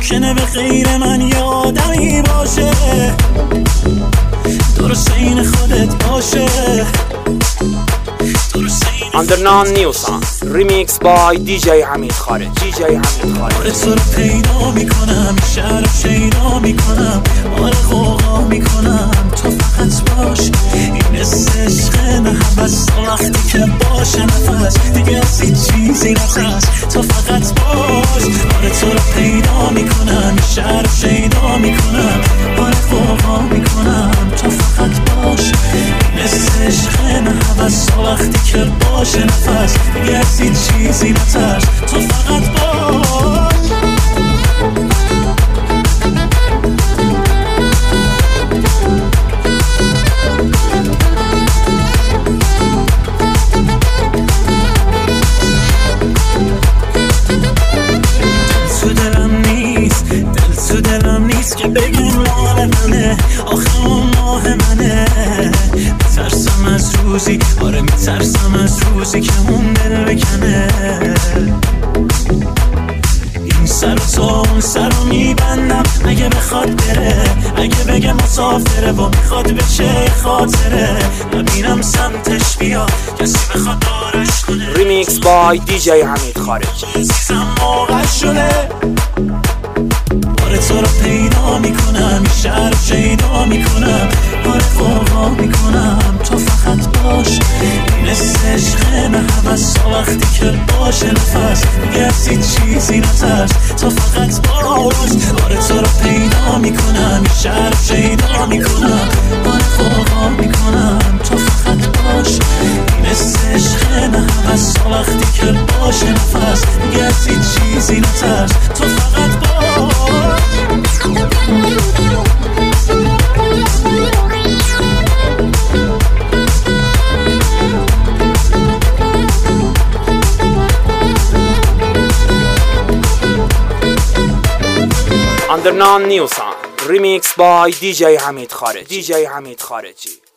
ممکنه به غیر من یه آدمی باشه، درست این خودت باشه. Undernon New Song Remix by DJ حمید خارج. آره تو رو پیدا میکنم، شهر رو شیدا میکنم، آره غوغا میکنم، تو فقط باش. این عشق نه حوث، وقتی که باشه نفس دیگه از هیچ چیزی نترس، تو فقط باش. آره تو رو پیدا میکنم، شهر رو شیدا میکنم، آره غوغا میکنم، تو فقط باش. این عشق نه حوث، وقتی که باشه نفس دیگه از هیچ چیزی نترس، تو فقط باش. تو دلم نیست که بگم مال منه، آخه اون ماه منه. میترسم از روزی، آره میترسم از روزی که اون دل بکنه. این سر تو اون سر رو میبندم اگه بخواد بره، اگه بگه مسافره و میخواد بشه خاطره. نبینم سمتش بیا کسی بخواد دارش کنه. Remix by DJ حمید خارج. عزیزم موقع شده، آره تو رو پیدا میکنم، این شهر رو شیدا میکنم، آره غوغا میکنم، تو فقط باش. این عشق نه حوث، وقتی که باشه نفس دیگه از هیچ چیزی نترس، تو فقط باش. آره تو رو پیدا میکنم، این شهر رو شیدا میکنم، آره غوغا میکنم، تو فقط باش. این عشق نه حوث، وقتی که باشه نفس دیگه از هیچ چیزی نترس، تو فقط باش. Undernon New Song Remix by DJ حمید خارجی.